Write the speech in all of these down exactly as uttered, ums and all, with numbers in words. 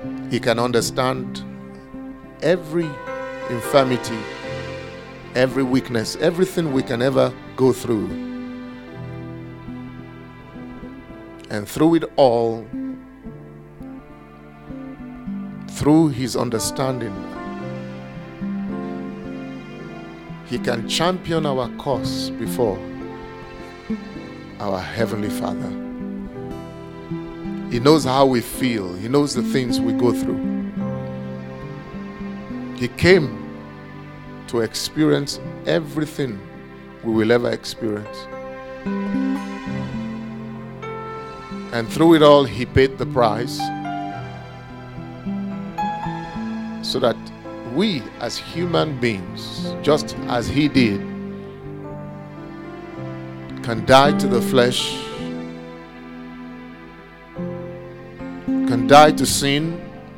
He can understand every infirmity, every weakness, everything we can ever go through. And through it all, through his understanding, he can champion our cause before our Heavenly Father. He knows how we feel. He knows the things we go through. He came to experience everything we will ever experience. And through it all, he paid the price so that we as human beings, just as he did, can die to the flesh, can die to sin,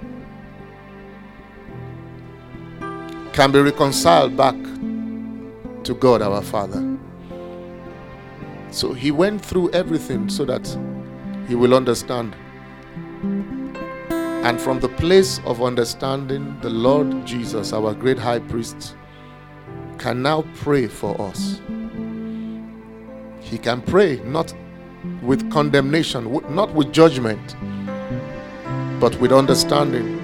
can be reconciled back to God our Father. So he went through everything so that he will understand. And from the place of understanding, the Lord Jesus, our great high priest, can now pray for us. He can pray not with condemnation, not with judgment, but with understanding.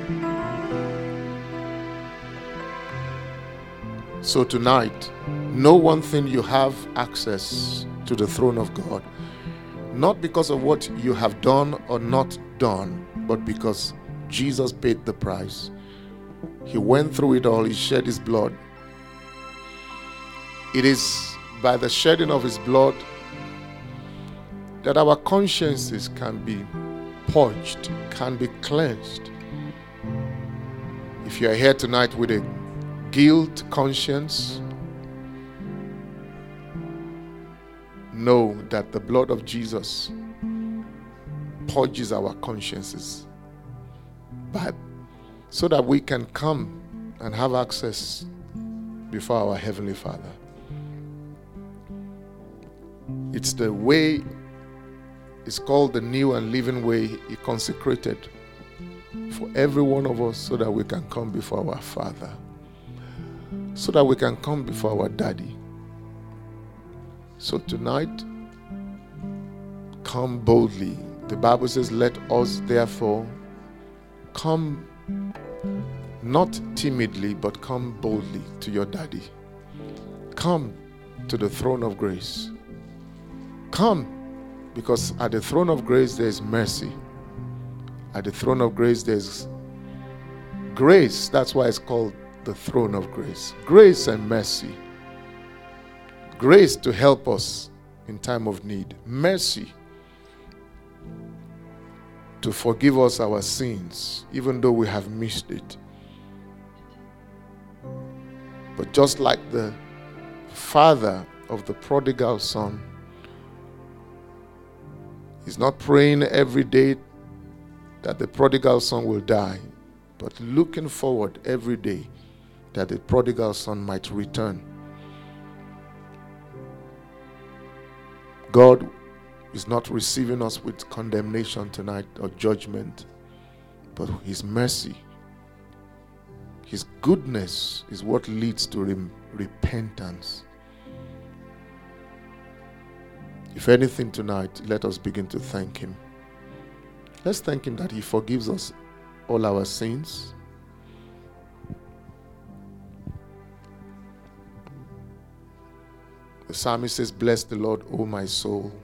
So tonight, know one thing: you have access to the throne of God. Not because of what you have done or not done, but because Jesus paid the price. He went through it all. He shed his blood. It is by the shedding of his blood that our consciences can be purged, can be cleansed. If you are here tonight with a guilt conscience, know that the blood of Jesus purges our consciences, but so that we can come and have access before our Heavenly Father. It's the way, it's called the new and living way he consecrated for every one of us, so that we can come before our Father, so that we can come before our Daddy. So tonight, come boldly. The Bible says, let us therefore come not timidly, but come boldly to your Daddy. Come to the throne of grace. Come, because at the throne of grace there is mercy. At the throne of grace there is grace. That's why it's called the throne of grace. Grace and mercy. Grace to help us in time of need. Mercy to forgive us our sins, even though we have missed it. But just like the father of the prodigal son, he's not praying every day that the prodigal son will die, but looking forward every day that the prodigal son might return. God is not receiving us with condemnation tonight or judgment, but his mercy, his goodness is what leads to re- repentance. If anything tonight, let us begin to thank him. Let's thank him that he forgives us all our sins. The psalmist says, bless the Lord, O my soul.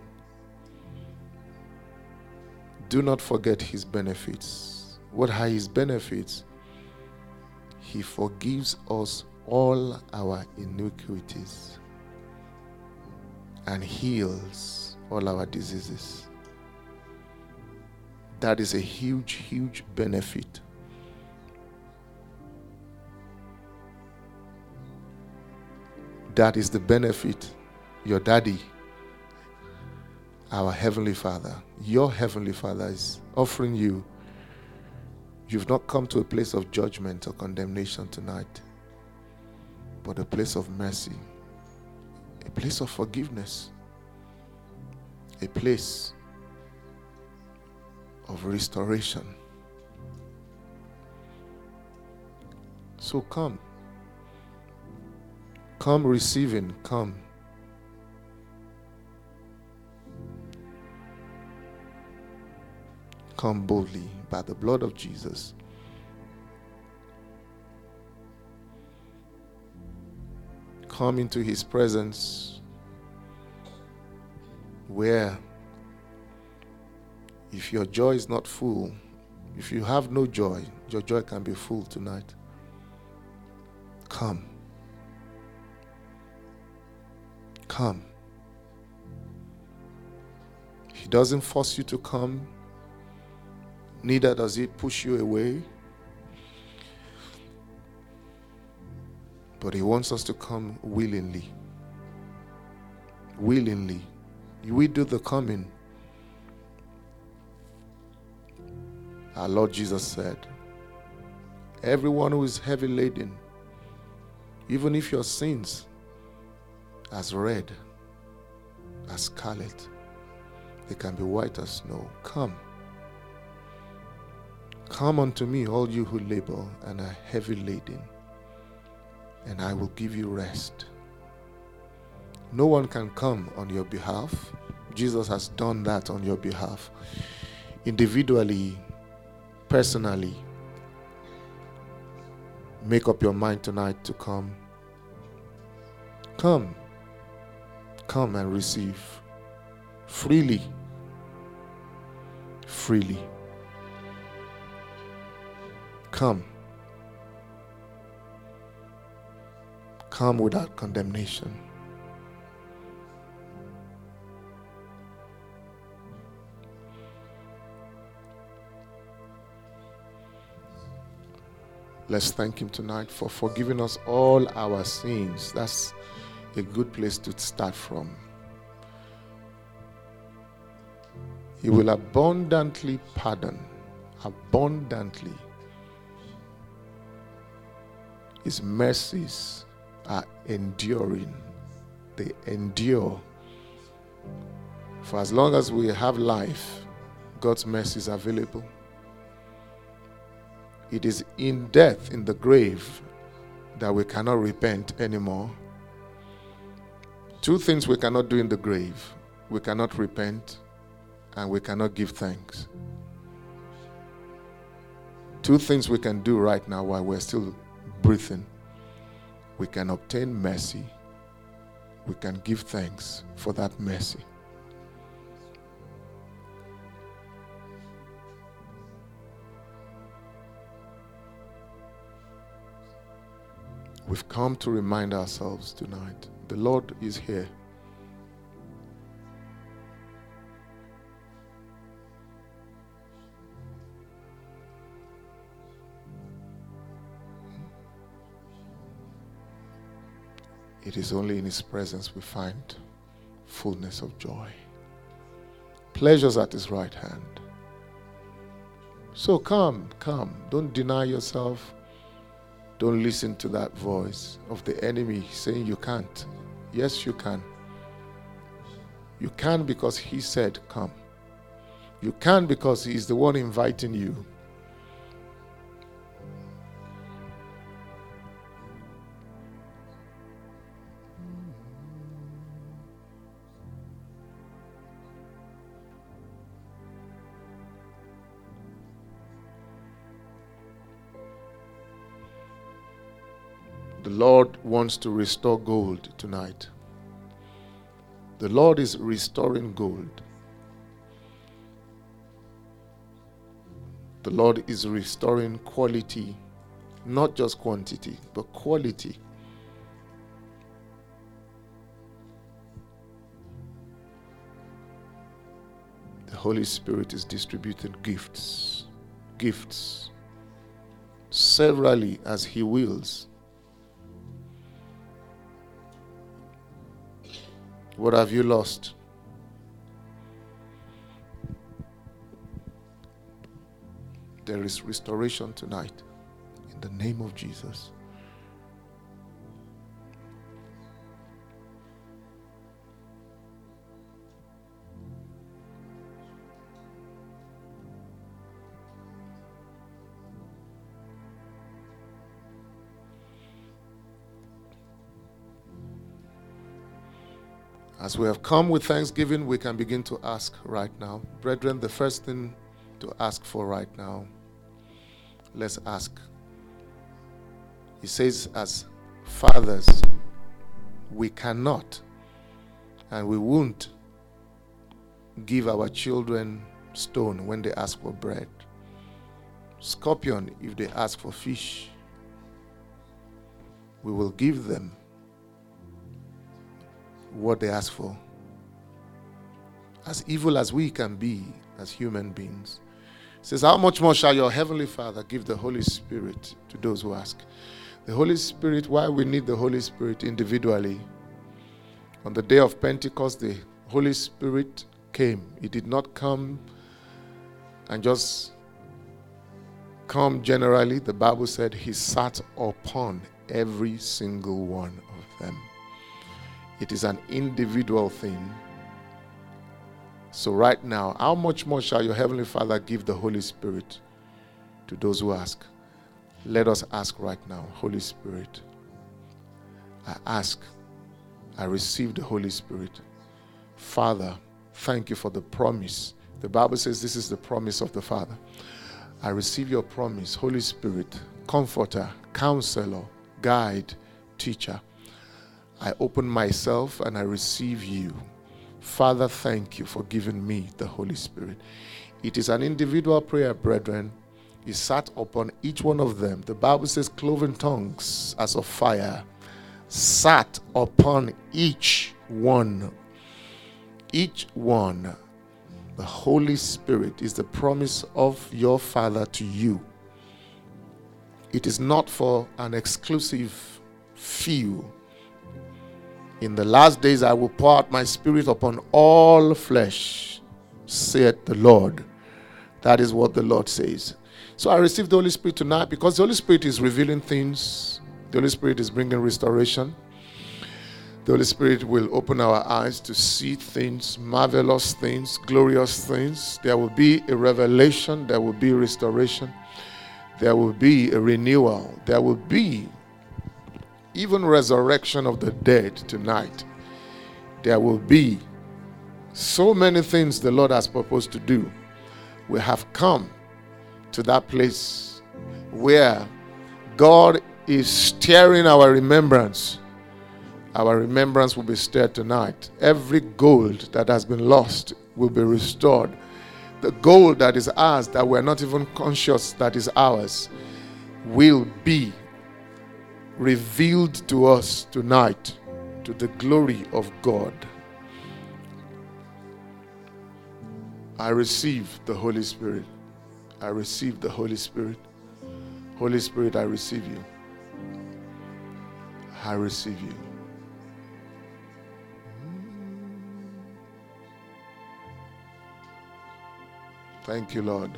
Do not forget his benefits. What are his benefits? He forgives us all our iniquities and heals all our diseases. That is a huge, huge benefit. That is the benefit your daddy, our Heavenly Father, your Heavenly Father is offering you. You've not come to a place of judgment or condemnation tonight, but a place of mercy, a place of forgiveness, a place of restoration. So come. Come receiving, come. Come boldly by the blood of Jesus. Come into his presence where if your joy is not full, if you have no joy, your joy can be full tonight. Come. Come. He doesn't force you to come, neither does he push you away. But he wants us to come willingly. Willingly. We do the coming. Our Lord Jesus said, everyone who is heavy laden, even if your sins as red as scarlet, they can be white as snow. Come. Come unto me, all you who labor and are heavy laden, and I will give you rest. No one can come on your behalf. Jesus has done that on your behalf. Individually, personally, make up your mind tonight to come. Come. Come and receive. Freely. Freely. Come. Come without condemnation. Let's thank him tonight for forgiving us all our sins. That's a good place to start from. He will abundantly pardon. Abundantly. His mercies are enduring. They endure. For as long as we have life, God's mercy is available. It is in death, in the grave, that we cannot repent anymore. Two things we cannot do in the grave. We cannot repent and we cannot give thanks. Two things we can do right now while we're still breathing. We can obtain mercy. We can give thanks for that mercy. We've come to remind ourselves tonight, the Lord is here. It is only in his presence we find fullness of joy. Pleasures at his right hand. So come, come. Don't deny yourself. Don't listen to that voice of the enemy saying you can't. Yes, you can. You can because he said come. You can because he is the one inviting you. The Lord wants to restore gold tonight. The Lord is restoring gold. The Lord is restoring quality, not just quantity, but quality. The Holy Spirit is distributing gifts, gifts, severally as he wills. What have you lost? There is restoration tonight in the name of Jesus. As we have come with thanksgiving, we can begin to ask right now. Brethren, the first thing to ask for right now, let's ask. He says, as fathers, we cannot and we won't give our children stone when they ask for bread, scorpion if they ask for fish. We will give them what they ask for. As evil as we can be as human beings, it says, how much more shall your heavenly Father give the Holy Spirit to those who ask? The Holy Spirit, why we need the Holy Spirit individually. On the day of Pentecost, the Holy Spirit came. He did not come and just come generally. The Bible said he sat upon every single one of them. It is an individual thing. So right now, how much more shall your Heavenly Father give the Holy Spirit to those who ask? Let us ask right now. Holy Spirit, I ask, I receive the Holy Spirit. Father, thank you for the promise. The Bible says this is the promise of the Father. I receive your promise, Holy Spirit, Comforter, Counselor, Guide, Teacher. I open myself and I receive you. Father, thank you for giving me the Holy Spirit. It is an individual prayer, brethren. He sat upon each one of them. The Bible says cloven tongues as of fire sat upon each one. Each one. The Holy Spirit is the promise of your Father to you. It is not for an exclusive few. In the last days I will pour out my Spirit upon all flesh, saith the Lord. That is what the Lord says. So I received the Holy Spirit tonight because the Holy Spirit is revealing things. The Holy Spirit is bringing restoration. The Holy Spirit will open our eyes to see things, marvelous things, glorious things. There will be a revelation. There will be restoration. There will be a renewal. There will be even resurrection of the dead tonight. There will be so many things the Lord has proposed to do. We have come to that place where God is stirring our remembrance. Our remembrance will be stirred tonight. Every gold that has been lost will be restored. The gold that is ours, that we're not even conscious that is ours, will be revealed to us tonight to the glory of God. I receive the Holy Spirit. I receive the Holy Spirit. Holy Spirit, I receive you. I receive you. Thank you, Lord.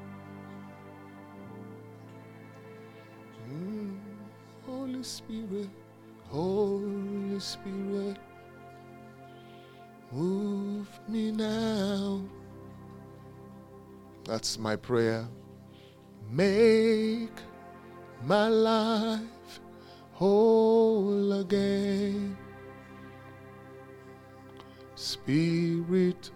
Holy Spirit, Holy Spirit, move me now. That's my prayer. Make my life whole again. Spirit,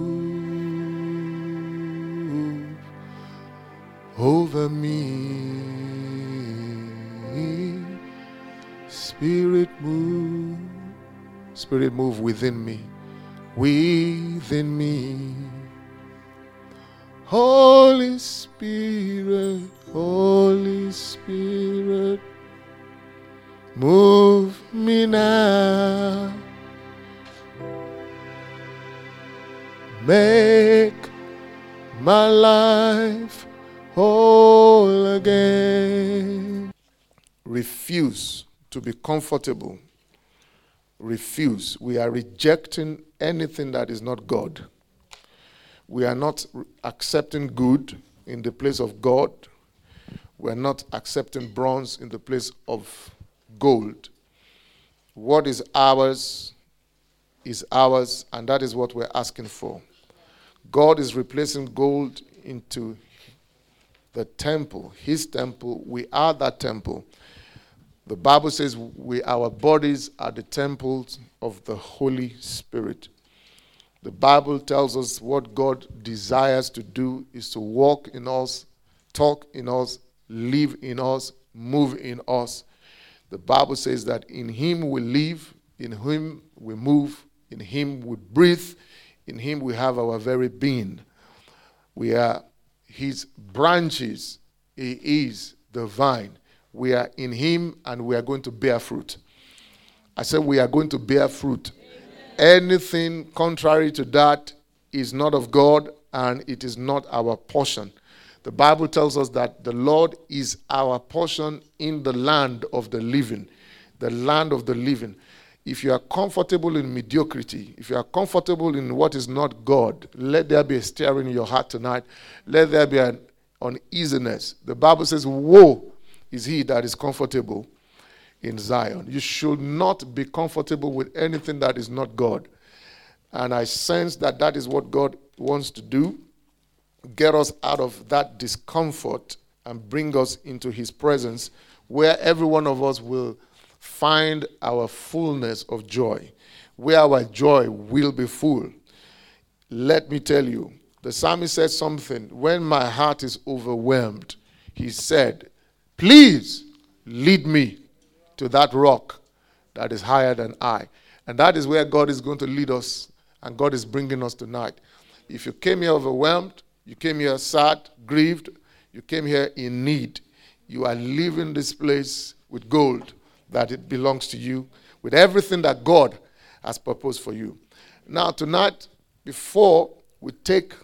move over me. Spirit, move. Spirit, move within me. Within me. Holy Spirit, Holy Spirit, move me now. Make my life whole again. Refuse to be comfortable. Refuse. We are rejecting anything that is not God. We are not accepting good in the place of God. We are not accepting bronze in the place of gold. What is ours is ours, and that is what we're asking for. God is replacing gold into the temple, his temple. We are that temple. The Bible says we, our bodies are the temples of the Holy Spirit. The Bible tells us what God desires to do is to walk in us, talk in us, live in us, move in us. The Bible says that in him we live, in him we move, in him we breathe, in him we have our very being. We are his branches. He is the vine. We are in him and we are going to bear fruit. I said we are going to bear fruit. Amen. Anything contrary to that is not of God and it is not our portion. The Bible tells us that the Lord is our portion in the land of the living. The land of the living. If you are comfortable in mediocrity, if you are comfortable in what is not God, let there be a stirring in your heart tonight. Let there be an uneasiness. The Bible says, woe is he that is comfortable in Zion. You should not be comfortable with anything that is not God. And I sense that that is what God wants to do. Get us out of that discomfort and bring us into his presence where every one of us will find our fullness of joy, where our joy will be full. Let me tell you, the psalmist said something, when my heart is overwhelmed, he said, please lead me to that rock that is higher than I. And that is where God is going to lead us, and God is bringing us tonight. If you came here overwhelmed, you came here sad, grieved, you came here in need, you are leaving this place with gold, that it belongs to you, with everything that God has proposed for you. Now tonight, before we take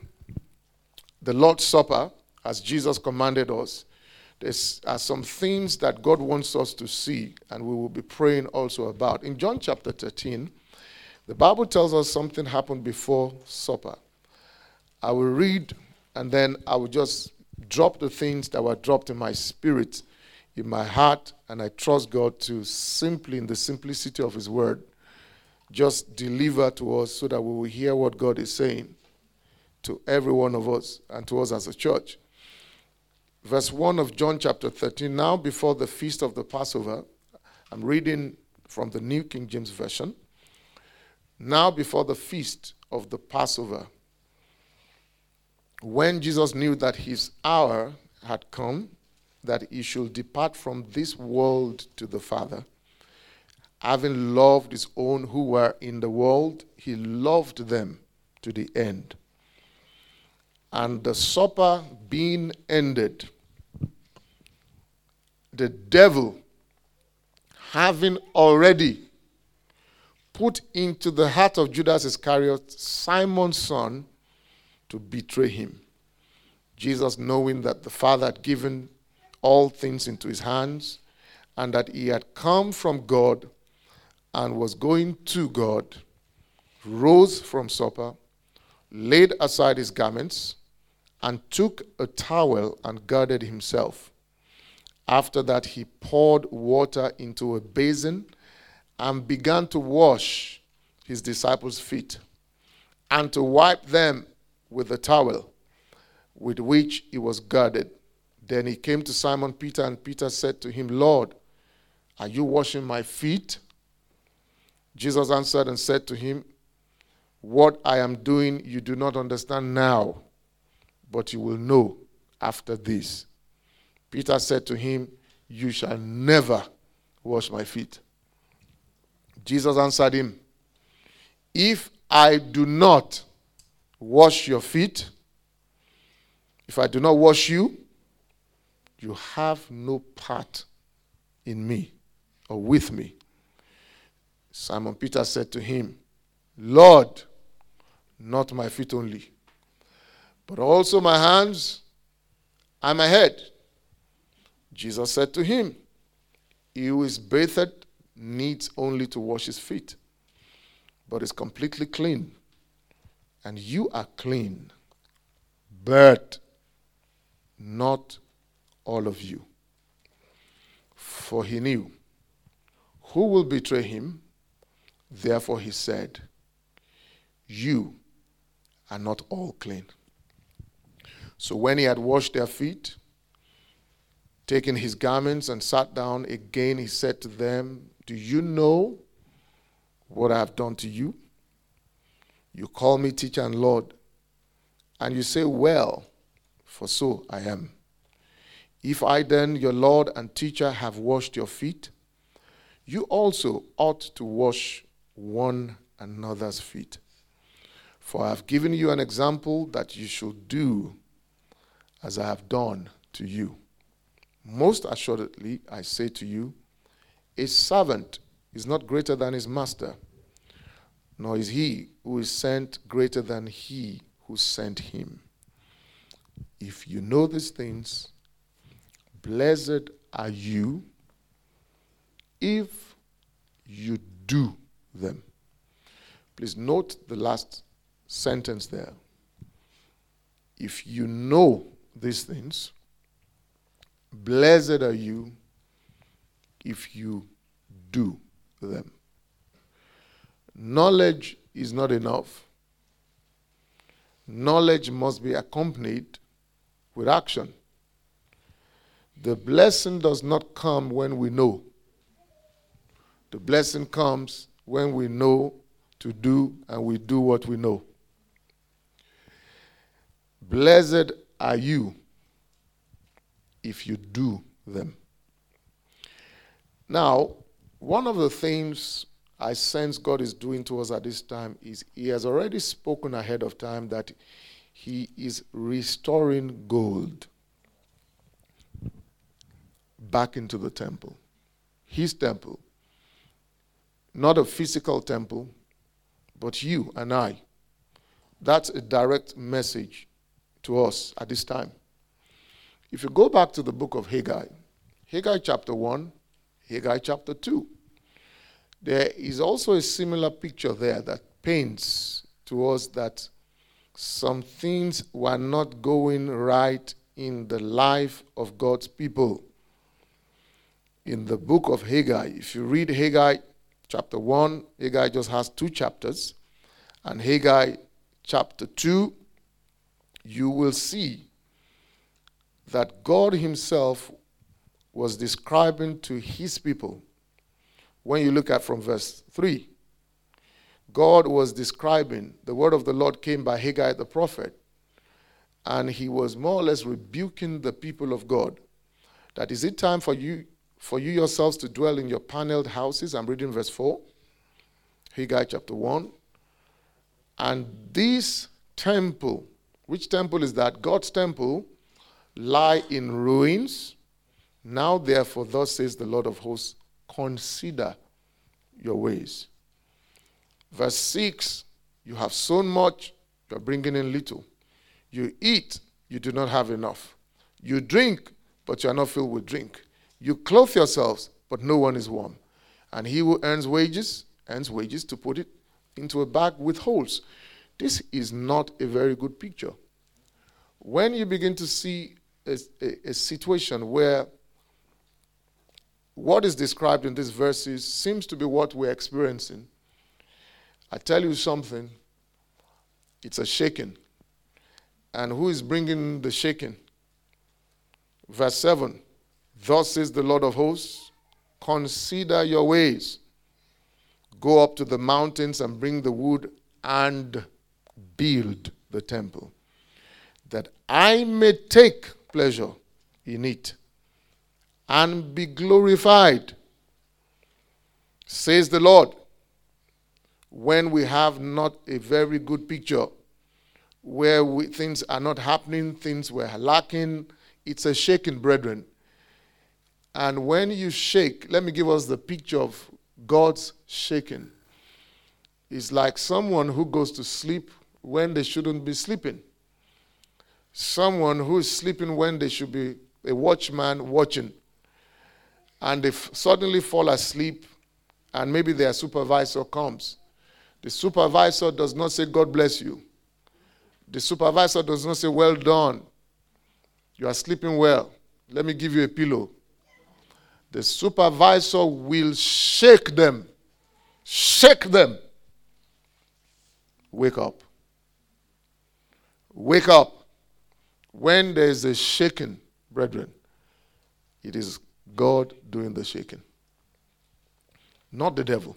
the Lord's Supper, as Jesus commanded us, there are some things that God wants us to see, and we will be praying also about. In John chapter thirteen, the Bible tells us something happened before supper. I will read, and then I will just drop the things that were dropped in my spirit, in my heart, and I trust God to simply, in the simplicity of his word, just deliver to us so that we will hear what God is saying to every one of us and to us as a church. Verse one of John chapter thirteen, now before the feast of the Passover, I'm reading from the New King James Version. Now before the feast of the Passover, when Jesus knew that his hour had come, that he should depart from this world to the Father, having loved his own who were in the world, he loved them to the end. And the supper being ended, the devil, having already put into the heart of Judas Iscariot, Simon's son, to betray him. Jesus, knowing that the Father had given all things into his hands, and that he had come from God and was going to God, rose from supper, laid aside his garments, and took a towel and girded himself. After that, he poured water into a basin and began to wash his disciples' feet and to wipe them with the towel with which he was girded. Then he came to Simon Peter, and Peter said to him, Lord, are you washing my feet? Jesus answered and said to him, what I am doing you do not understand now, but you will know after this. Peter said to him, you shall never wash my feet. Jesus answered him, if I do not wash your feet, if I do not wash you, you have no part in me or with me. Simon Peter said to him, Lord, not my feet only, but also my hands and my head. Jesus said to him, he who is bathed needs only to wash his feet, but is completely clean. And you are clean, but not all of you. For he knew who will betray him. Therefore he said, you are not all clean. So when he had washed their feet Taking his garments and sat down again, he said to them, do you know what I have done to you? You call me teacher and Lord, and you say, well, for so I am. If I then, your Lord and teacher, have washed your feet, you also ought to wash one another's feet. For I have given you an example that you should do as I have done to you. Most assuredly, I say to you, a servant is not greater than his master, nor is he who is sent greater than he who sent him. If you know these things, blessed are you if you do them. Please note the last sentence there. If you know these things, blessed are you if you do them. Knowledge is not enough. Knowledge must be accompanied with action. The blessing does not come when we know. The blessing comes when we know to do and we do what we know. Blessed are you if you do them. Now, one of the things I sense God is doing to us at this time is he has already spoken ahead of time that he is restoring gold back into the temple. His temple. Not a physical temple, but you and I. That's a direct message to us at this time. If you go back to the book of Haggai, Haggai chapter one, Haggai chapter two, there is also a similar picture there that paints to us that some things were not going right in the life of God's people. In the book of Haggai, if you read Haggai chapter one, Haggai just has two chapters, and Haggai chapter two, you will see that God himself was describing to his people. When you look at from verse three, God was describing, the word of the Lord came by Haggai the prophet, and he was more or less rebuking the people of God. That is it time for you, for you yourselves to dwell in your paneled houses. I'm reading verse four, Haggai chapter one. And this temple, which temple is that? God's temple, lie in ruins. Now therefore, thus says the Lord of hosts, consider your ways. Verse six, you have sown much, you are bringing in little. You eat, you do not have enough. You drink, but you are not filled with drink. You clothe yourselves, but no one is warm. And he who earns wages, earns wages to put it into a bag with holes. This is not a very good picture. When you begin to see a, a, a situation where what is described in these verses seems to be what we're experiencing, I tell you something, it's a shaking. And who is bringing the shaking? Verse seven, thus says the Lord of hosts, consider your ways. Go up to the mountains and bring the wood and build the temple, that I may take pleasure in it and be glorified, says the Lord. When we have not a very good picture, where we, things are not happening, things were lacking, it's a shaking, brethren. And when you shake, let me give us the picture of God's shaking. It's like someone who goes to sleep when they shouldn't be sleeping. Someone who is sleeping when they should be a watchman watching. And they f- suddenly fall asleep, and maybe their supervisor comes. The supervisor does not say, God bless you. The supervisor does not say, well done. You are sleeping well. Let me give you a pillow. The supervisor will shake them. Shake them. Wake up. Wake up. When there is a shaking, brethren, It is God doing the shaking, not the devil.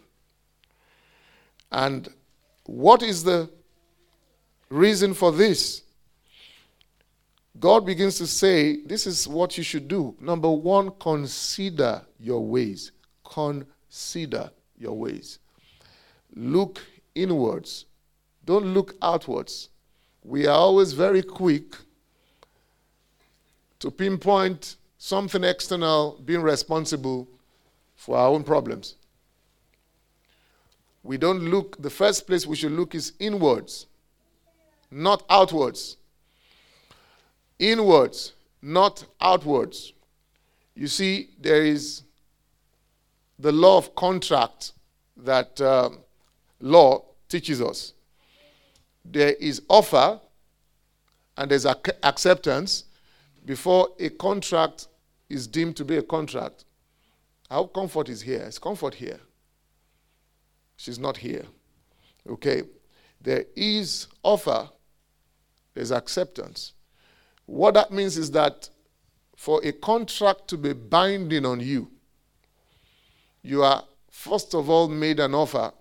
And what is the reason for this? God begins to say, this is what you should do. Number one, consider your ways. Consider your ways. Look inwards. Don't look outwards. We are always very quick to pinpoint something external being responsible for our own problems. We don't look, the first place we should look is inwards, not outwards. Inwards, not outwards. You see, there is the law of contract that uh, law teaches us. There is offer and there's ac- acceptance before a contract is deemed to be a contract. Our comfort is here. Is comfort here? She's not here. Okay. There is offer. There's acceptance. What that means is that for a contract to be binding on you, you are first of all made an offer.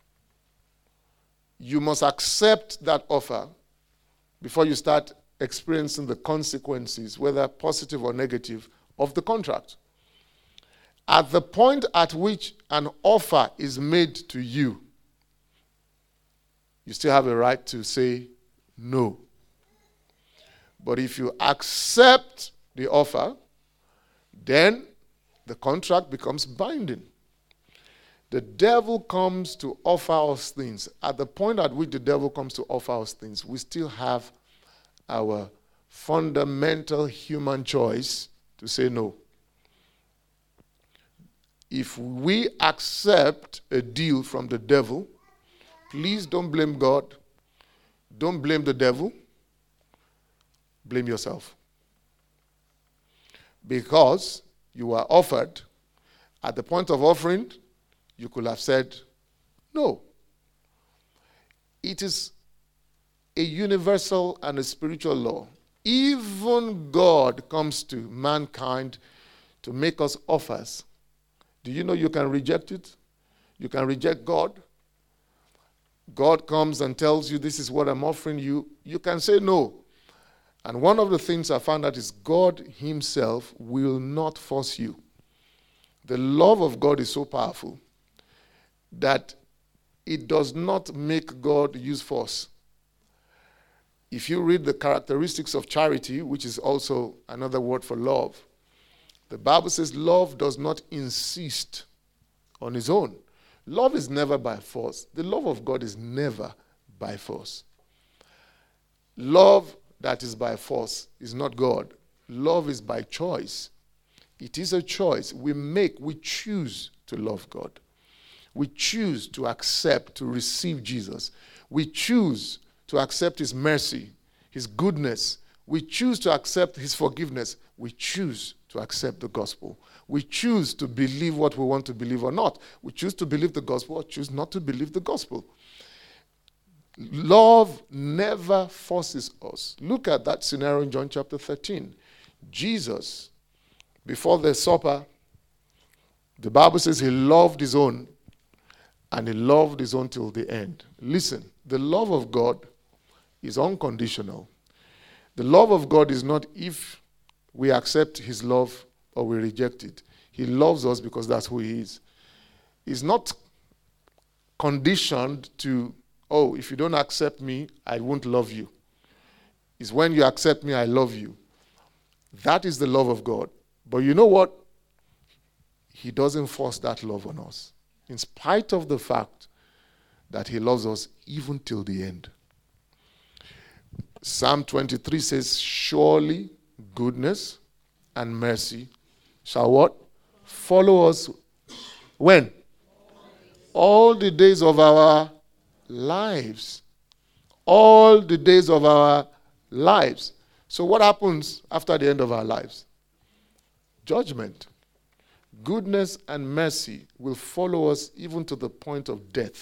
You must accept that offer before you start experiencing the consequences, whether positive or negative, of the contract. At the point at which an offer is made to you, you still have a right to say no. But if you accept the offer, then the contract becomes binding. The devil comes to offer us things. At the point at which the devil comes to offer us things, we still have our fundamental human choice to say no. If we accept a deal from the devil, please don't blame God. Don't blame the devil. Blame yourself. Because you were offered, at the point of offering, you could have said no. It is a universal and a spiritual law. Even God comes to mankind to make us offers. Do you know you can reject it? You can reject God. God comes and tells you, this is what I'm offering you. You can say no. And one of the things I found out is God himself will not force you. The love of God is so powerful that it does not make God use force. If you read the characteristics of charity, which is also another word for love, the Bible says love does not insist on its own. Love is never by force. The love of God is never by force. Love that is by force is not God. Love is by choice. It is a choice. We make, we choose to love God. We choose to accept, to receive Jesus. We choose to accept his mercy, his goodness. We choose to accept his forgiveness. We choose to accept the gospel. We choose to believe what we want to believe or not. We choose to believe the gospel or choose not to believe the gospel. Love never forces us. Look at that scenario in John chapter thirteen. Jesus, before the supper, the Bible says he loved his own, and he loved his own till the end. Listen, the love of God is unconditional. The love of God is not if we accept his love or we reject it. He loves us because that's who he is. He's not conditioned to, oh, if you don't accept me, I won't love you. It's when you accept me, I love you. That is the love of God. But you know what? He doesn't force that love on us, in spite of the fact that he loves us even till the end. Psalm twenty-three says, surely goodness and mercy shall what? Follow us. When? All the days of our lives. All the days of our lives. So what happens after the end of our lives? Judgment. Goodness and mercy will follow us even to the point of death.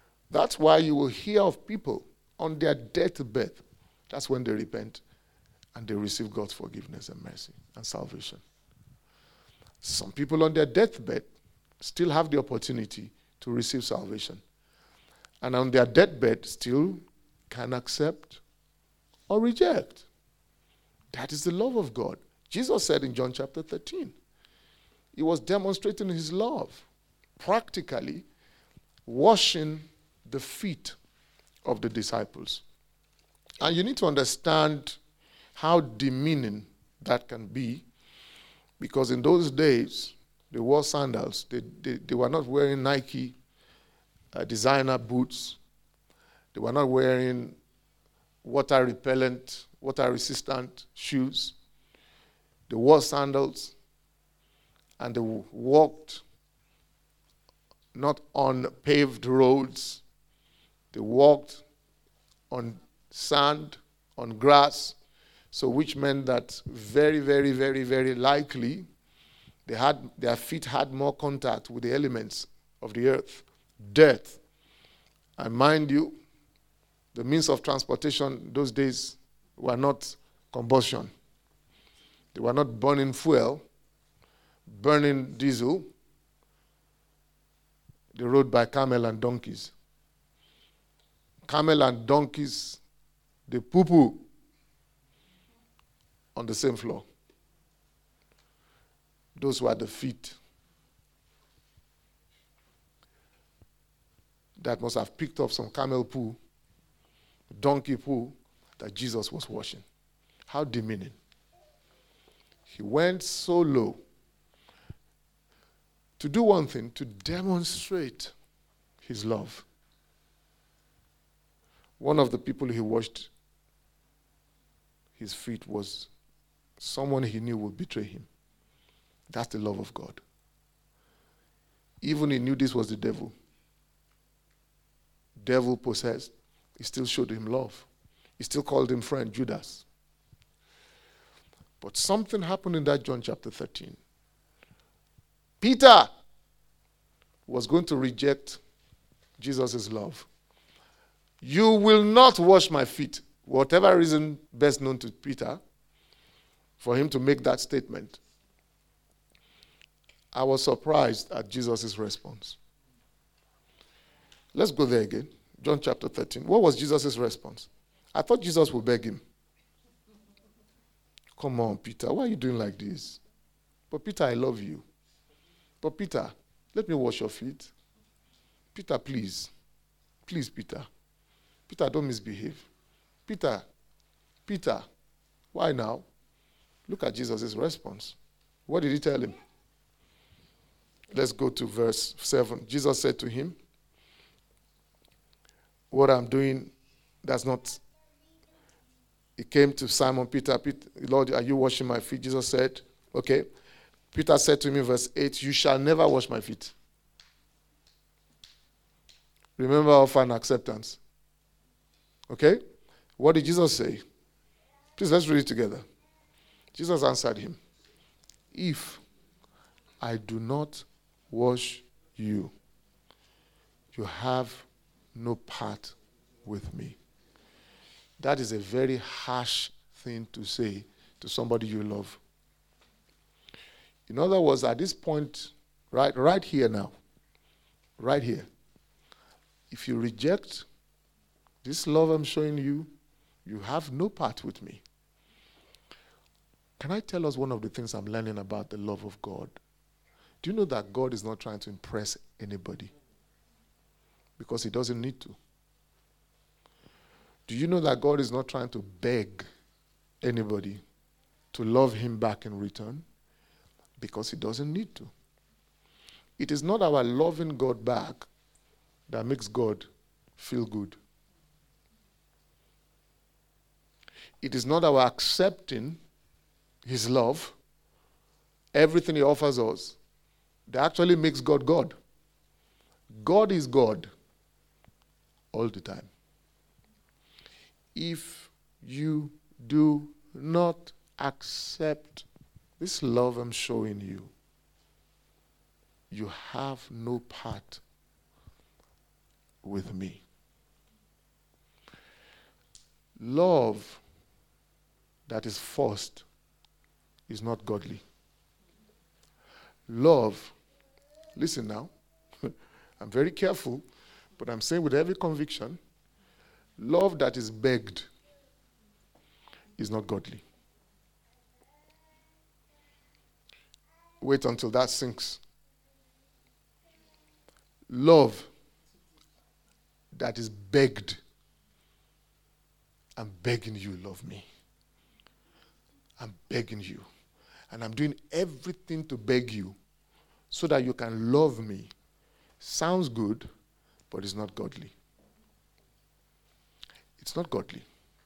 That's why you will hear of people on their deathbed. That's when they repent. and they receive God's forgiveness and mercy and salvation. Some people on their deathbed still have the opportunity to receive salvation. And on their deathbed still can accept or reject. That is the love of God. Jesus said in John chapter thirteen, he was demonstrating his love, practically washing the feet of the disciples. And you need to understand how demeaning that can be, because in those days, they wore sandals. They, they, they were not wearing Nike uh, designer boots. They were not wearing water repellent, water resistant shoes. They wore sandals, and they walked not on paved roads. They walked on sand, on grass, so which meant that very, very, very, very likely they had their feet had more contact with the elements of the earth, death. And mind you, the means of transportation those days were not combustion. They were not burning fuel, burning diesel. They rode by camel and donkeys. Camel and donkeys, they poo-poo on the same floor. Those were the feet that must have picked up some camel poo, donkey poo that Jesus was washing. How demeaning. He went so low to do one thing, to demonstrate his love. One of the people he washed his feet was someone he knew would betray him. That's the love of God. Even he knew this was the devil. Devil possessed. He still showed him love. He still called him friend, Judas. But something happened in that John chapter thirteen. Peter was going to reject Jesus' love. You will not wash my feet. Whatever reason best known to Peter for him to make that statement. I was surprised at Jesus' response. Let's go there again. John chapter thirteen. What was Jesus' response? I thought Jesus would beg him. Come on, Peter. Why are you doing like this? But Peter, I love you. But Peter, let me wash your feet. Peter, please. Please, Peter. Peter, don't misbehave. Peter, Peter, why now? Look at Jesus' response. What did he tell him? Let's go to verse seven. Jesus said to him, what I'm doing, that's not... He came to Simon Peter, Peter, Lord, are you washing my feet? Jesus said, okay. Peter said to him in verse eight, you shall never wash my feet. Remember offer and acceptance. Okay? What did Jesus say? Please, let's read it together. Jesus answered him, if I do not wash you, you have no part with me. That is a very harsh thing to say to somebody you love. In other words, at this point, right, right here now, right here, if you reject this love I'm showing you, you have no part with me. Can I tell us one of the things I'm learning about the love of God? Do you know that God is not trying to impress anybody? Because he doesn't need to. Do you know that God is not trying to beg anybody to love him back in return? Because he doesn't need to. It is not our loving God back that makes God feel good. It is not our accepting his love, everything he offers us, that actually makes God God. God is God all the time. If you do not accept this love I'm showing you, you have no part with me. Love that is forced is not godly. Love, listen now, I'm very careful, but I'm saying with every conviction, love that is begged is not godly. Wait until that sinks. Love that is begged. I'm begging you, love me. I'm begging you. And I'm doing everything to beg you so that you can love me. Sounds good, but it's not godly. It's not godly.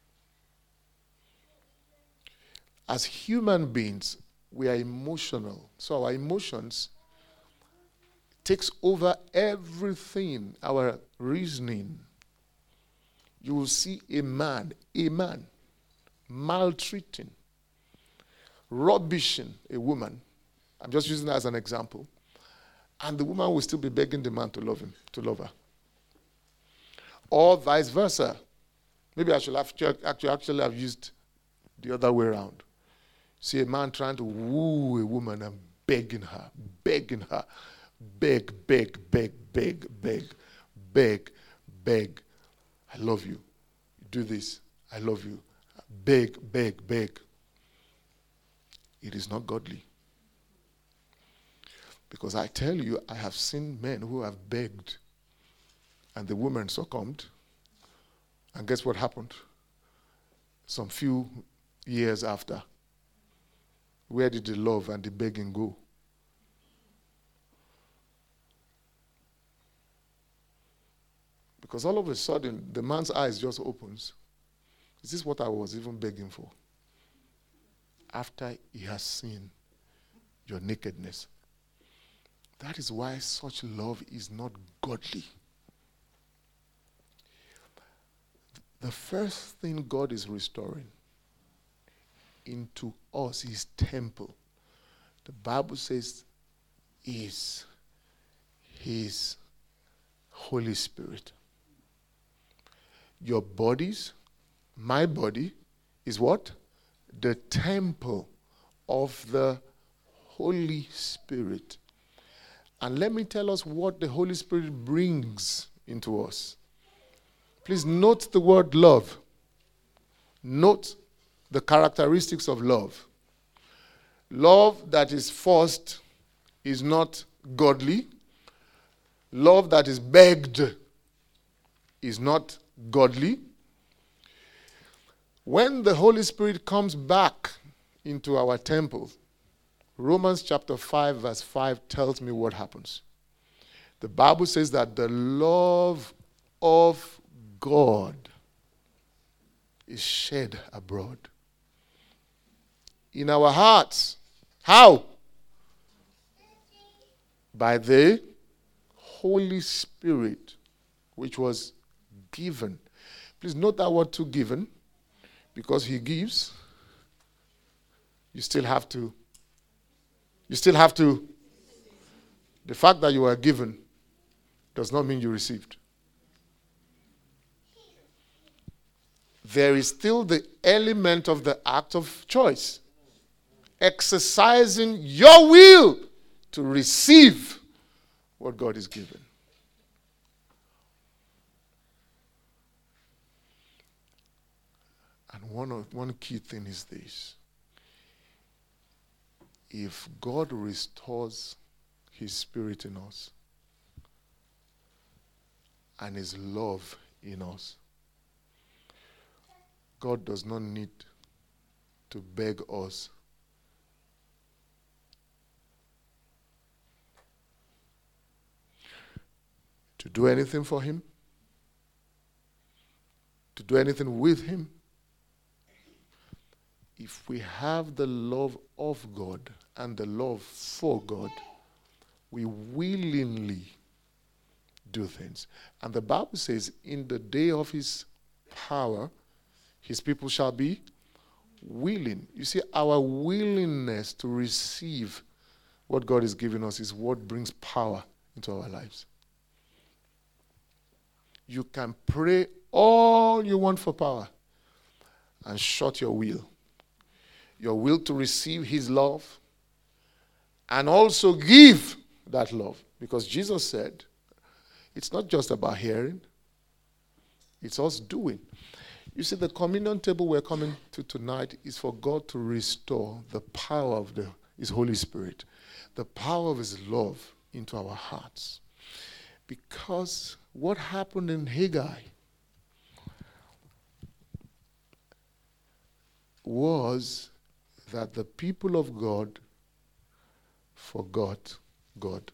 As human beings, we are emotional. So our emotions takes over everything, our reasoning. You will see a man, a man, maltreating, rubbishing a woman. I'm just using that as an example. And the woman will still be begging the man to love him, to love her. Or vice versa. Maybe I should have actually, actually have used the other way around. See a man trying to woo a woman and begging her, begging her, beg, beg, beg, beg, beg, beg, beg. I love you. Do this. I love you. Beg, beg, beg. It is not godly. Because I tell you, I have seen men who have begged and the woman succumbed. And guess what happened? Some few years after, where did the love and the begging go? Because all of a sudden, the man's eyes just opens. Is this what I was even begging for? After he has seen your nakedness. That is why such love is not godly. The first thing God is restoring into us, his temple, the Bible says, is his Holy Spirit. Your bodies, my body, is what? The temple of the Holy Spirit. And let me tell us what the Holy Spirit brings into us. Please note the word love. Note the characteristics of love. Love that is forced is not godly. Love that is begged is not godly. When the Holy Spirit comes back into our temple, Romans chapter five verse five tells me what happens. The Bible says that the love of God is shed abroad in our hearts. How? By the Holy Spirit, which was given. Please note that word, to given, because he gives. You still have to. You still have to. The fact that you are given does not mean you received. There is still the element of the act of choice. Exercising your will to receive what God is given. And one, of, one key thing is this. If God restores his spirit in us and his love in us, God does not need to beg us to do anything for him, to do anything with him. If we have the love of God and the love for God, we willingly do things. And the Bible says, in the day of his power, his people shall be willing. You see, our willingness to receive what God is giving us is what brings power into our lives. You can pray all you want for power and shut your will your will to receive his love, and also give that love. Because Jesus said, it's not just about hearing, it's us doing. You see, the communion table we're coming to tonight is for God to restore the power of the, his Holy Spirit, the power of his love into our hearts. Because what happened in Haggai was that the people of God forgot God.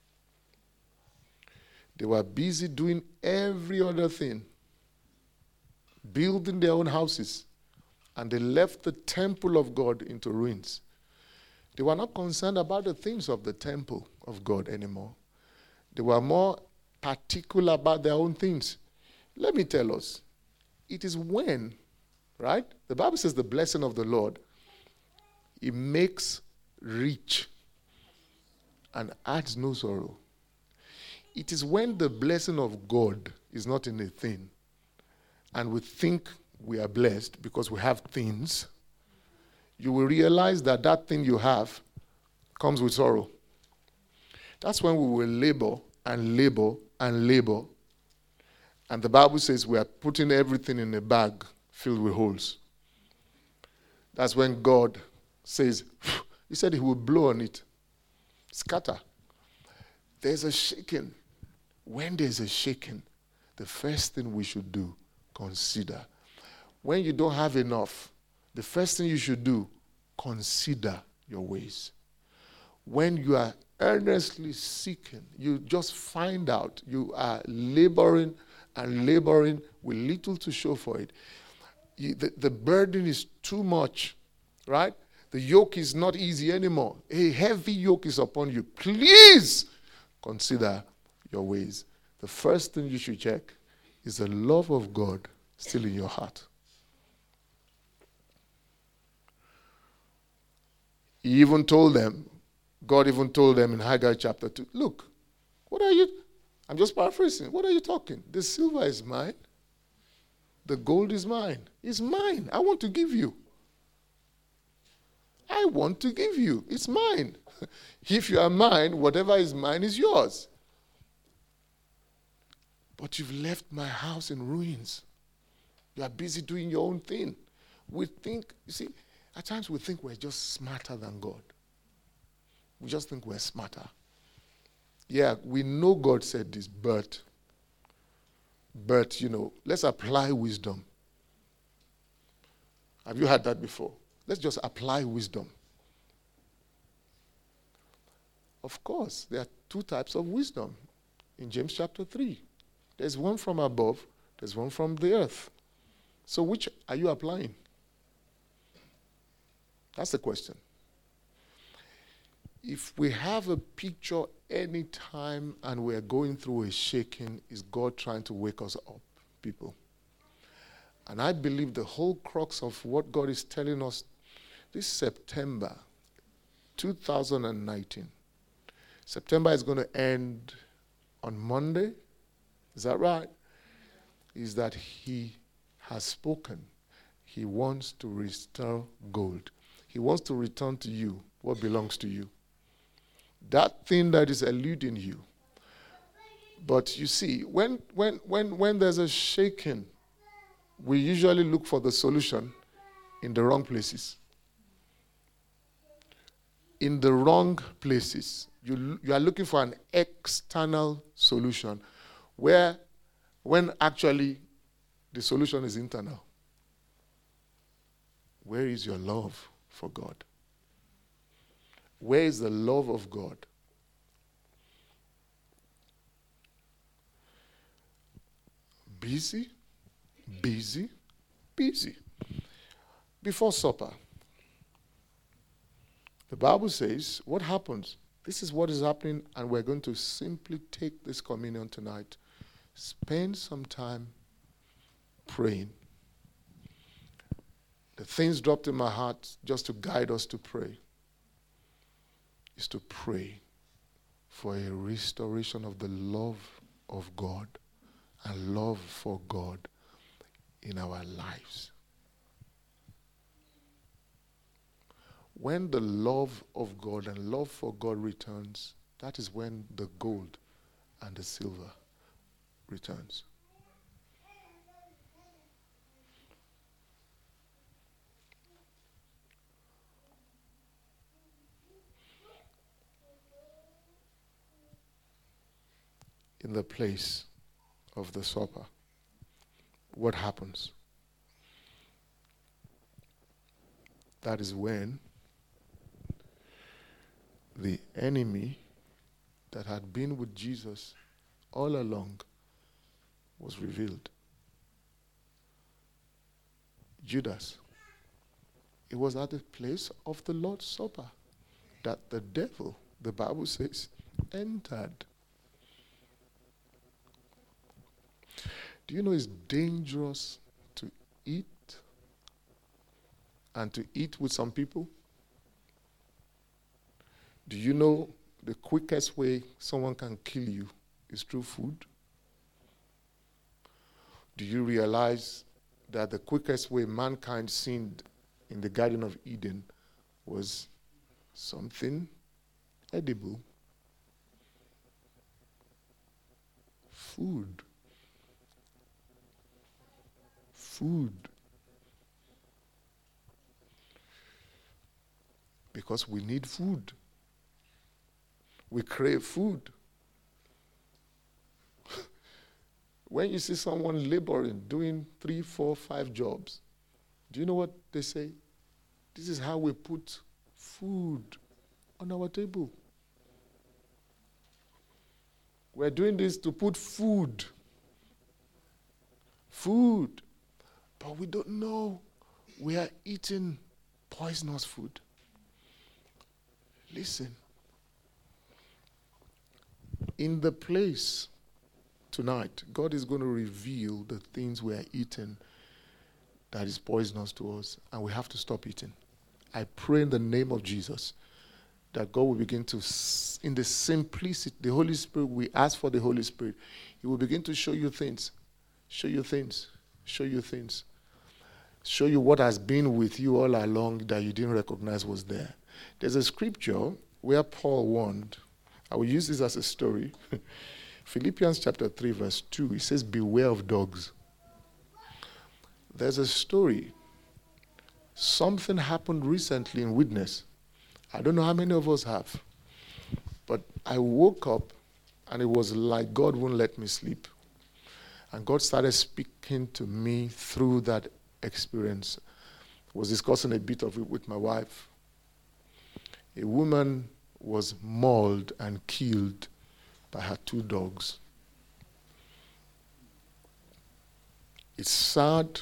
They were busy doing every other thing, building their own houses, and they left the temple of God into ruins. They were not concerned about the things of the temple of God anymore. They were more particular about their own things. Let me tell us, it is when, right? The Bible says the blessing of the Lord, it makes rich and adds no sorrow. It is when the blessing of God is not in a thing, and we think we are blessed because we have things, you will realize that that thing you have comes with sorrow. That's when we will labor and labor and labor. And the Bible says we are putting everything in a bag filled with holes. That's when God says, he said he will blow on it, scatter. There's a shaking. When there's a shaking, the first thing we should do, consider. When you don't have enough, the first thing you should do, consider your ways. When you are earnestly seeking, you just find out you are laboring and laboring with little to show for it. You, the, the burden is too much, right? The yoke is not easy anymore. A heavy yoke is upon you. Please consider your ways. The first thing you should check is the love of God still in your heart. He even told them, God even told them in Haggai chapter two, look, what are you, I'm just paraphrasing, what are you talking? The silver is mine. The gold is mine. It's mine. I want to give you. I want to give you. It's mine. If you are mine, whatever is mine is yours. But you've left my house in ruins. You are busy doing your own thing. We think, you see, at times we think we're just smarter than God. We just think we're smarter. Yeah, we know God said this, but, but, you know, let's apply wisdom. Have you heard that before? Let's just apply wisdom. Of course, there are two types of wisdom in James chapter three. There's one from above, there's one from the earth. So which are you applying? That's the question. If we have a picture any time and we're going through a shaking, is God trying to wake us up, people? And I believe the whole crux of what God is telling us this September two thousand nineteen, September is going to end on Monday. Is that right? Is that he has spoken. He wants to restore gold. He wants to return to you what belongs to you. That thing that is eluding you. But you see, when when when when there's a shaking, we usually look for the solution in the wrong places. In the wrong places. You, you are looking for an external solution where, when actually the solution is internal. Where is your love for God? Where is the love of God? Busy, busy, busy. Before supper, the Bible says, what happens? This is what is happening, and we're going to simply take this communion tonight. Spend some time praying. The things dropped in my heart just to guide us to pray is to pray for a restoration of the love of God and love for God in our lives. When the love of God and love for God returns, that is when the gold and the silver returns. In the place of the supper, what happens? That is when the enemy that had been with Jesus all along was revealed. Judas. It was at the place of the Lord's Supper that the devil, the Bible says, entered. Do you know it's dangerous to eat and to eat with some people? Do you know the quickest way someone can kill you is through food? Do you realize that the quickest way mankind sinned in the Garden of Eden was something edible? Food. Food. Because we need food. We crave food. When you see someone laboring, doing three, four, five jobs, do you know what they say? This is how we put food on our table. We're doing this to put food. Food. But we don't know we are eating poisonous food. Listen. In the place tonight, God is going to reveal the things we are eating that is poisonous to us, and we have to stop eating. I pray in the name of Jesus that God will begin to, in the simplicity, the Holy Spirit, we ask for the Holy Spirit. He will begin to show you things, show you things, show you things, show you what has been with you all along that you didn't recognize was there. There's a scripture where Paul warned. I will use this as a story. Philippians chapter three, verse two, it says, beware of dogs. There's a story. Something happened recently in Witness. I don't know how many of us have. But I woke up and it was like God wouldn't let me sleep. And God started speaking to me through that experience. I was discussing a bit of it with my wife. A woman was mauled and killed by her two dogs. It's sad.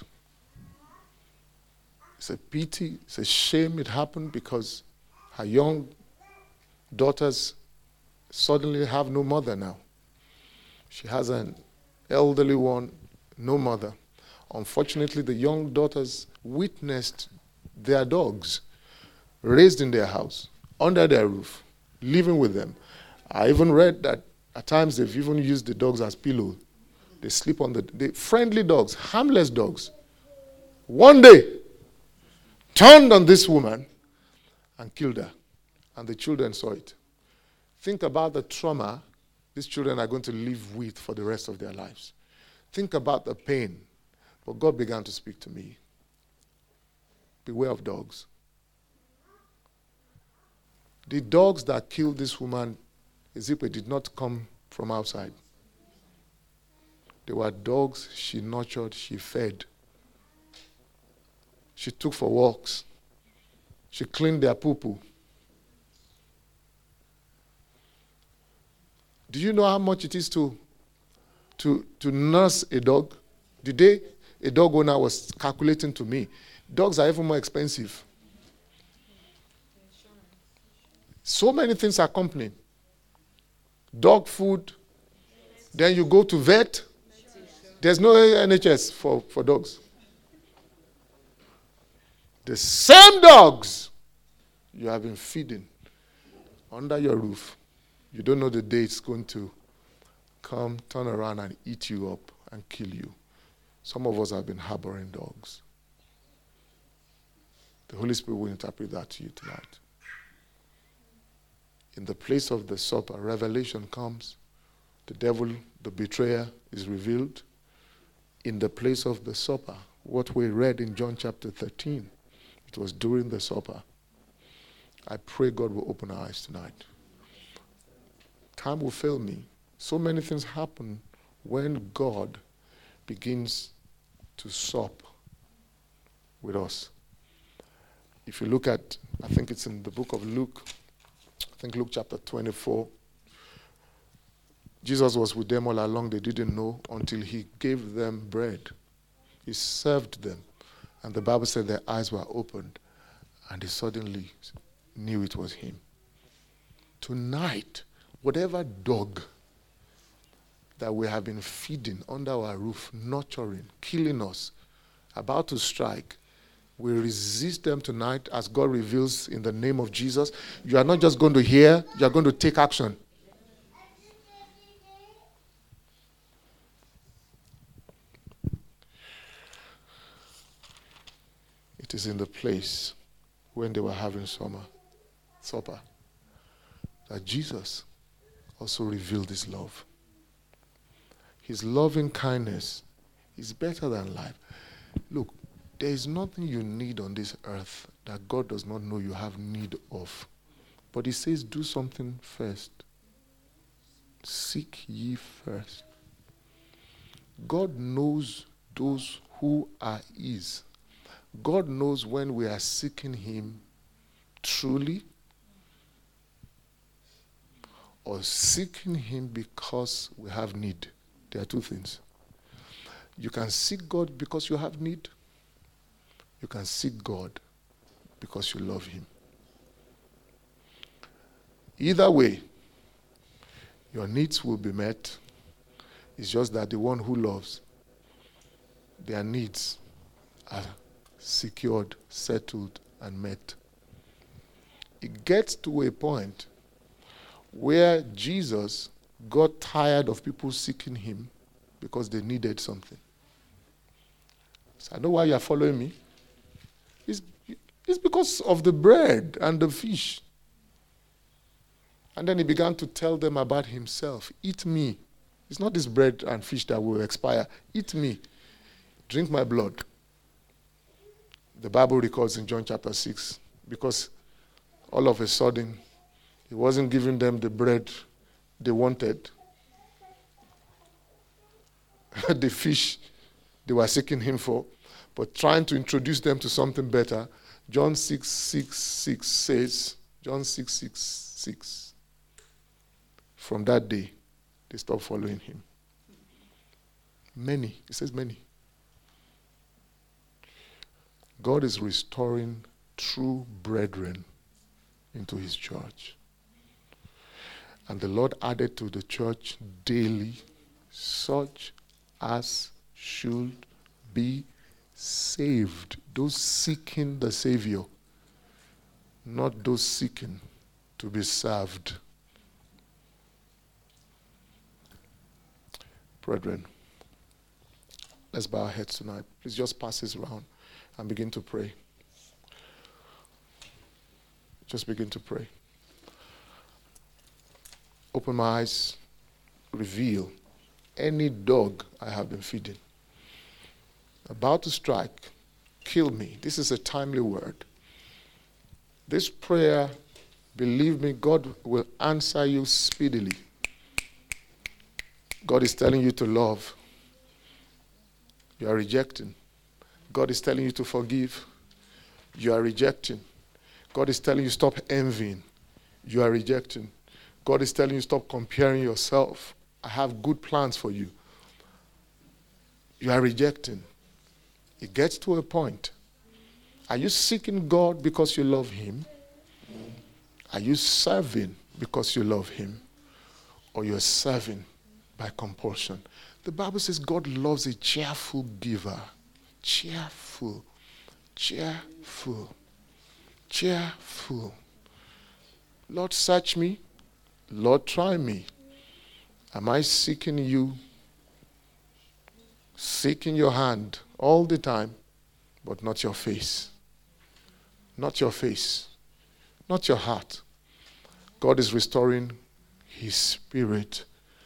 It's a pity. It's a shame it happened because her young daughters suddenly have no mother now. She has an elderly one, no mother. Unfortunately, the young daughters witnessed their dogs raised in their house, under their roof, living with them. I even read that at times they've even used the dogs as pillow. They sleep on the, the friendly dogs, harmless dogs. One day, turned on this woman and killed her. And the children saw it. Think about the trauma these children are going to live with for the rest of their lives. Think about the pain. But God began to speak to me. Beware of dogs. The dogs that killed this woman, Ezekiel, did not come from outside. They were dogs she nurtured, she fed. She took for walks. She cleaned their poo-poo. Do you know how much it is to, to, to nurse a dog? The day a dog owner was calculating to me, dogs are even more expensive. So many things are accompanying. Dog food. Then you go to vet. There's no N H S for, for dogs. The same dogs you have been feeding under your roof, you don't know the day it's going to come, turn around and eat you up and kill you. Some of us have been harboring dogs. The Holy Spirit will interpret that to you tonight. In the place of the supper, revelation comes. The devil, the betrayer, is revealed. In the place of the supper, what we read in John chapter thirteen, it was during the supper. I pray God will open our eyes tonight. Time will fail me. So many things happen when God begins to sup with us. If you look at, I think it's in the book of Luke, I think Luke chapter twenty-four, Jesus was with them all along. They didn't know until he gave them bread. He served them. And the Bible said their eyes were opened and they suddenly knew it was him. Tonight, whatever dog that we have been feeding under our roof, nurturing, killing us, about to strike, we resist them tonight as God reveals in the name of Jesus. You are not just going to hear, you are going to take action. It is in the place when they were having summer, supper that Jesus also revealed his love. His loving kindness is better than life. Look, there is nothing you need on this earth that God does not know you have need of. But he says, do something first. Seek ye first. God knows those who are his. God knows when we are seeking him truly or seeking him because we have need. There are two things. You can seek God because you have need. You can seek God because you love him. Either way, your needs will be met. It's just that the one who loves, their needs are secured, settled, and met. It gets to a point where Jesus got tired of people seeking him because they needed something. So I know why you are following me. It's, it's because of the bread and the fish. And then he began to tell them about himself. Eat me. It's not this bread and fish that will expire. Eat me. Drink my blood. The Bible records in John chapter six, because all of a sudden, he wasn't giving them the bread they wanted. The fish they were seeking him for, but trying to introduce them to something better. John six, six, six says, John six, six, six, from that day, they stopped following him. Many, it says many. God is restoring true brethren into his church. And the Lord added to the church daily such as should be saved. Those seeking the Savior, not those seeking to be served. Brethren, let's bow our heads tonight. Please just pass this round and begin to pray. Just begin to pray. Open my eyes, reveal any dog I have been feeding. About to strike, kill me. This is a timely word. This prayer, believe me, God will answer you speedily. God is telling you to love. You are rejecting. God is telling you to forgive. You are rejecting. God is telling you stop envying. You are rejecting. God is telling you stop comparing yourself. I have good plans for you. You are rejecting. It gets to a point. Are you seeking God because you love him? Are you serving because you love him? Or you're serving by compulsion? The Bible says God loves a cheerful giver. Cheerful. Cheerful. Cheerful. Lord, search me. Lord, try me. Am I seeking you? Seeking your hand all the time, but not your face. not your face, not your heart. God is restoring his spirit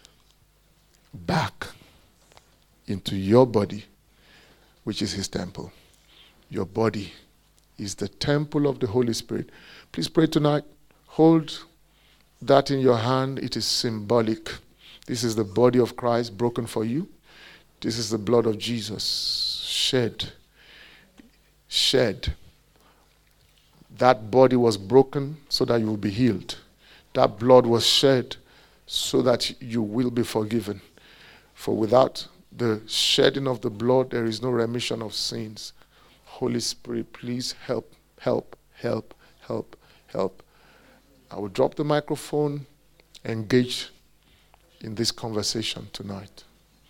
back into your body, which is his temple. Your body is the temple of the Holy Spirit. Please pray tonight. Hold that in your hand. It is symbolic. This is the body of Christ broken for you. This is the blood of Jesus shed. Shed. That body was broken so that you will be healed. That blood was shed so that you will be forgiven. For without the shedding of the blood, there is no remission of sins. Holy Spirit, please help, help, help, help, help. I will drop the microphone, engage in this conversation tonight.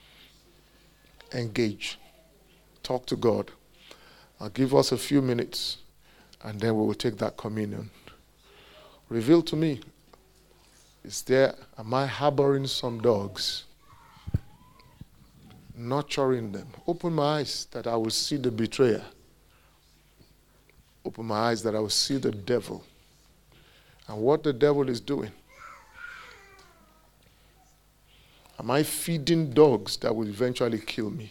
Engage. Talk to God. I'll give us a few minutes, and then we will take that communion. Reveal to me, is there, am I harboring some dogs? Nurturing them. Open my eyes that I will see the betrayer. Open my eyes that I will see the devil and what the devil is doing. Am I feeding dogs that will eventually kill me?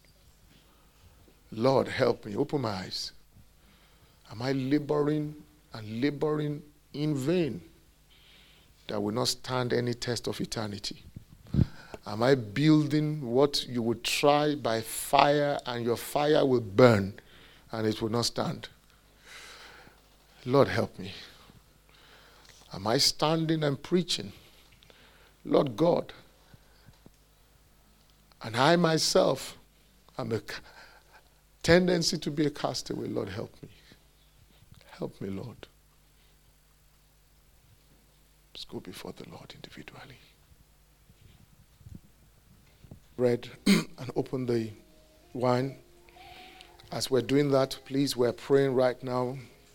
Lord, help me. Open my eyes. Am I laboring and laboring in vain that will not stand any test of eternity? Am I building what you would try by fire, and your fire will burn and it will not stand? Lord, help me. Am I standing and preaching? Lord God, and I myself am a tendency to be a castaway. Lord, help me. Help me, Lord. Let's go before the Lord individually. Bread and open the wine. As we're doing that, please, we're praying right now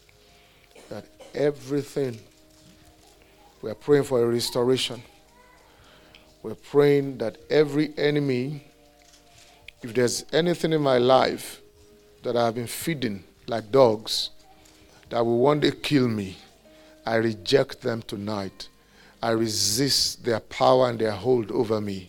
that everything, we're praying for a restoration. We're praying that every enemy, if there's anything in my life that I have been feeding like dogs, that will one day kill me, I reject them tonight. I resist their power and their hold over me.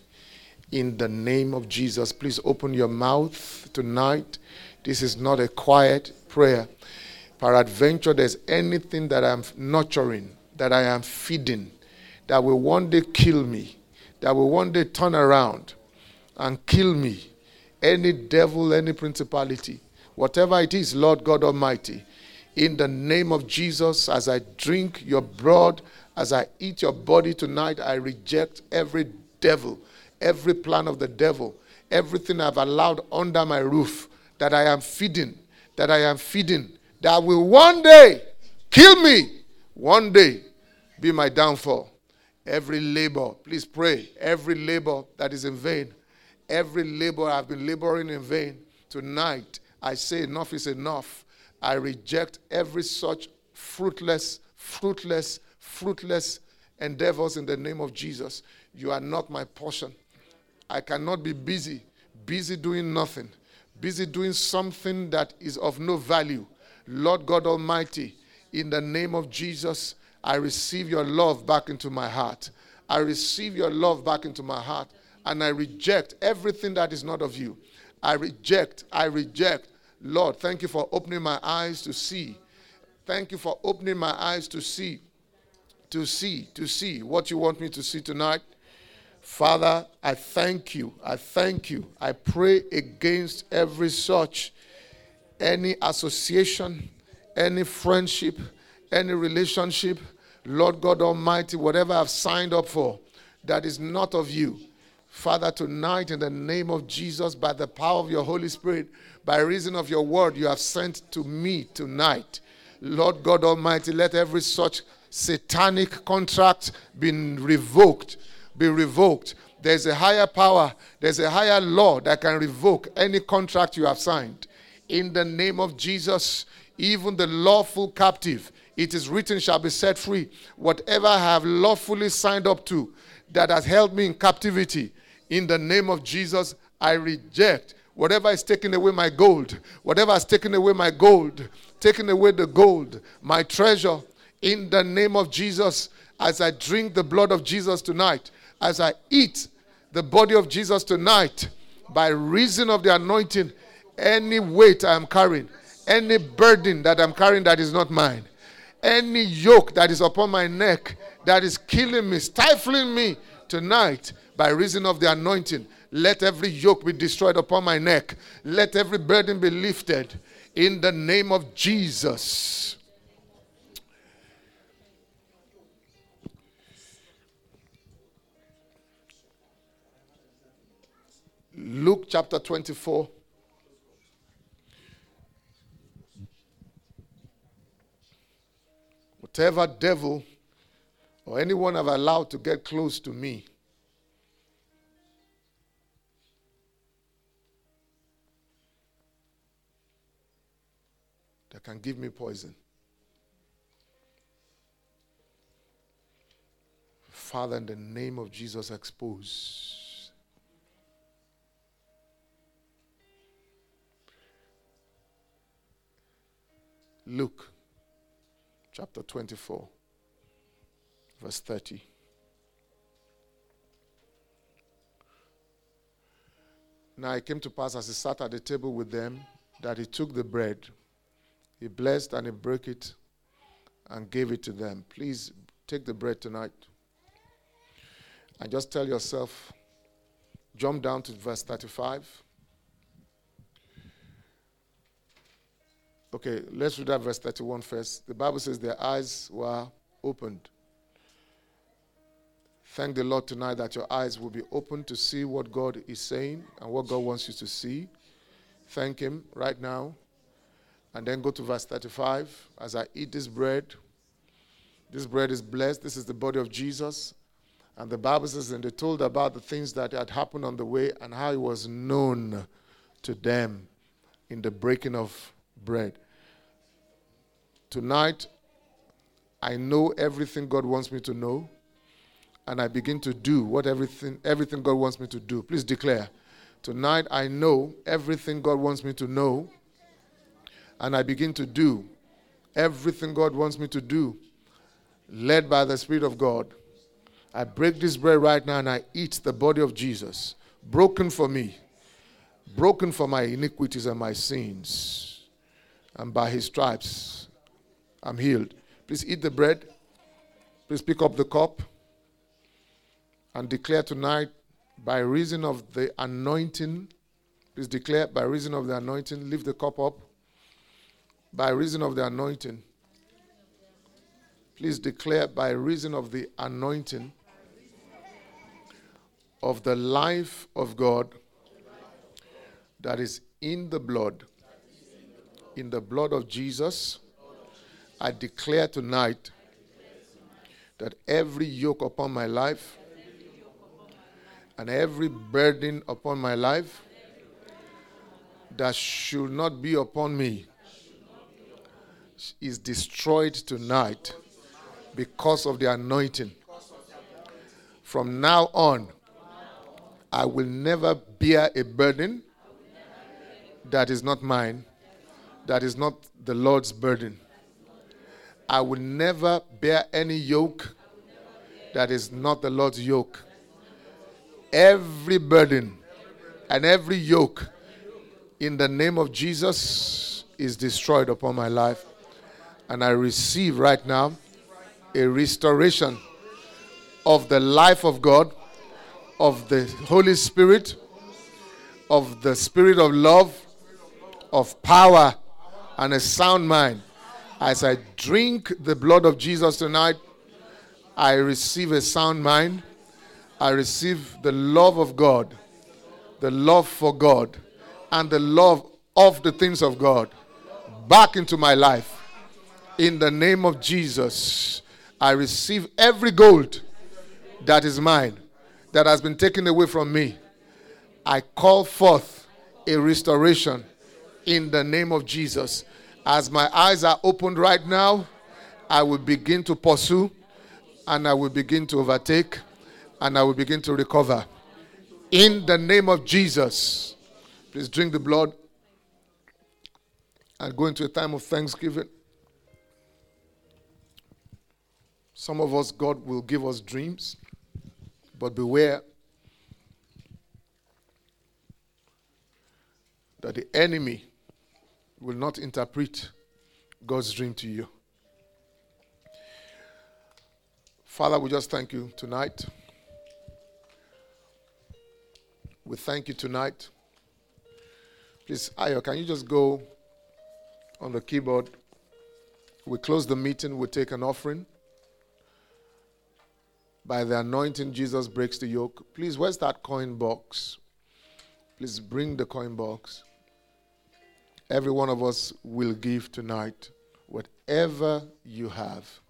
In the name of Jesus, please open your mouth tonight. This is not a quiet prayer. Peradventure, there's anything that I'm nurturing, that I am feeding, that will one day kill me, that will one day turn around and kill me. Any devil, any principality, whatever it is, Lord God Almighty, in the name of Jesus, as I drink your blood, as I eat your body tonight, I reject every devil, every plan of the devil, everything I've allowed under my roof that I am feeding, that I am feeding, that will one day kill me, one day be my downfall. Every labor, please pray, every labor that is in vain, every labor I've been laboring in vain, tonight I say enough is enough. I reject every such fruitless, fruitless, fruitless endeavors in the name of Jesus. You are not my portion. I cannot be busy, busy doing nothing, busy doing something that is of no value. Lord God Almighty, in the name of Jesus, I receive your love back into my heart. I receive your love back into my heart, and I reject everything that is not of you. I reject, I reject. Lord, thank you for opening my eyes to see. Thank you for opening my eyes to see, to see, to see what you want me to see tonight. Father, I thank you. I thank you. I pray against every such, any association, any friendship, any relationship, Lord God Almighty, whatever I've signed up for that is not of you. Father, tonight in the name of Jesus, by the power of your Holy Spirit, by reason of your word you have sent to me tonight, Lord God Almighty, let every such satanic contract be revoked, be revoked. There's a higher power, there's a higher law that can revoke any contract you have signed. In the name of Jesus, even the lawful captive, it is written, shall be set free. Whatever I have lawfully signed up to that has held me in captivity, in the name of Jesus, I reject. Whatever is taking away my gold, whatever has taken away my gold, taking away the gold, my treasure, in the name of Jesus. As I drink the blood of Jesus tonight, as I eat the body of Jesus tonight, by reason of the anointing, any weight I am carrying, any burden that I'm carrying that is not mine, any yoke that is upon my neck that is killing me, stifling me tonight, by reason of the anointing, let every yoke be destroyed upon my neck. Let every burden be lifted in the name of Jesus. Luke chapter twenty-four. Whatever devil or anyone I've allowed to get close to me, that can give me poison, Father, in the name of Jesus, expose. Luke chapter twenty-four, verse thirty. Now it came to pass as he sat at the table with them that he took the bread, he blessed and he broke it and gave it to them. Please take the bread tonight. And just tell yourself, jump down to verse thirty-five. Okay, let's read that verse thirty-one first. The Bible says their eyes were opened. Thank the Lord tonight that your eyes will be open to see what God is saying and what God wants you to see. Thank Him right now. And then go to verse thirty-five. As I eat this bread, this bread is blessed. This is the body of Jesus. And the Bible says, and they told about the things that had happened on the way and how it was known to them in the breaking of bread. Tonight, I know everything God wants me to know, and I begin to do what everything everything God wants me to do. Please declare. Tonight, I know everything God wants me to know, and I begin to do everything God wants me to do, led by the Spirit of God. I break this bread right now and I eat the body of Jesus, broken for me, broken for my iniquities and my sins. And by His stripes, I'm healed. Please eat the bread. Please pick up the cup and declare tonight, by reason of the anointing, please declare, by reason of the anointing, lift the cup up. By reason of the anointing, please declare, by reason of the anointing of the life of God that is in the blood, in the blood of Jesus, I declare tonight that every yoke upon my life and every burden upon my life that should not be upon me is destroyed tonight because of the anointing. From now on, I will never bear a burden that is not mine, that is not the Lord's burden. I will never bear any yoke that is not the Lord's yoke. Every burden and every yoke in the name of Jesus is destroyed upon my life. And I receive right now a restoration of the life of God, of the Holy Spirit, of the Spirit of love, of power, and a sound mind. As I drink the blood of Jesus tonight, I receive a sound mind. I receive the love of God, the love for God, and the love of the things of God back into my life. In the name of Jesus, I receive every gold that is mine, that has been taken away from me. I call forth a restoration in the name of Jesus. As my eyes are opened right now, I will begin to pursue, and I will begin to overtake, and I will begin to recover. In the name of Jesus. Please drink the blood and go into a time of thanksgiving. Some of us, God will give us dreams, but beware that the enemy will not interpret God's dream to you. Father, we just thank you tonight. We thank you tonight. Please, Ayo, can you just go on the keyboard? We close the meeting. We take an offering. By the anointing, Jesus breaks the yoke. Please, where's that coin box? Please bring the coin box. Every one of us will give tonight whatever you have.